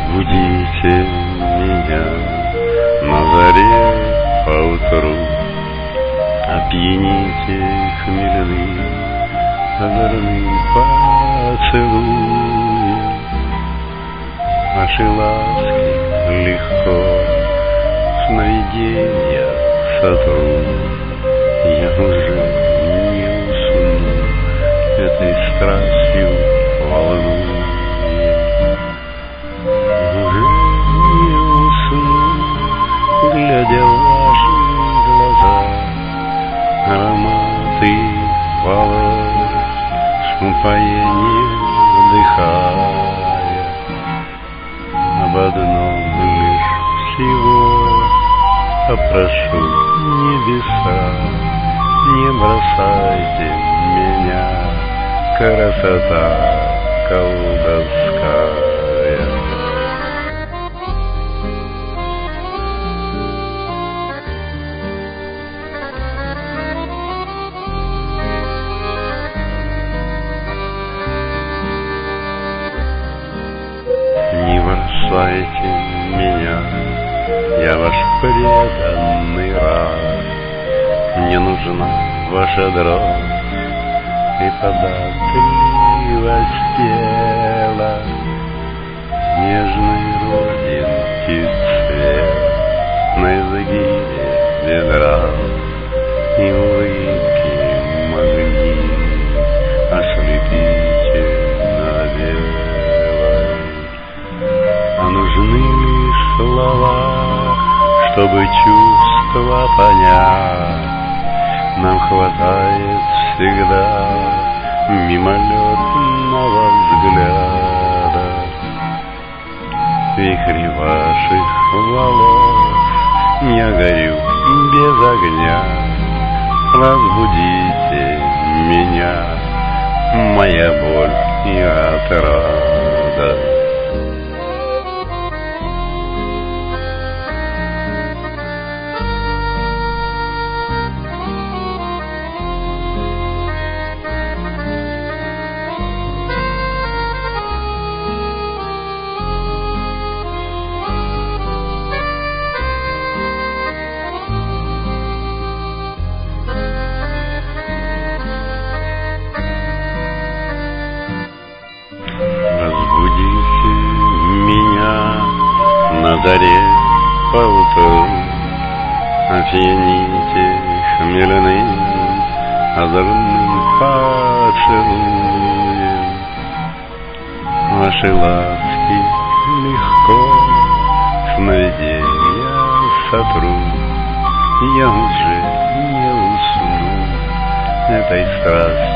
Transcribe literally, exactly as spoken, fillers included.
Разбудите меня на заре поутру, опьяните хмельным озорным поцелуем. Ваши ласки легко сновиденья сотру, я уже не усну этой страстью волнуем. Уже не усну, глядя в ваши глаза, ароматы волос, шум упоения вдыхая. Об одном лишь всего попрошу небеса, не бросайте меня, красота колдовская. Не бросайте меня, я ваш преданный раб. Мне нужна ваша дрожь и податливость тела, нежный родинки цвет на изгибе бедра и улыбки магнит ослепительно белой. А нужны лишь слова, чтобы чувства понять. Нам хватает всегда мимолетного взгляда. Вихри ваших волос, я горю без огня. Разбудите меня, моя боль и отрада. Разбудите меня на заре поутру, опьяните хмельным озорным поцелуем. Ваши ласки легко сновиденья сотру, я уже не усну этой страстью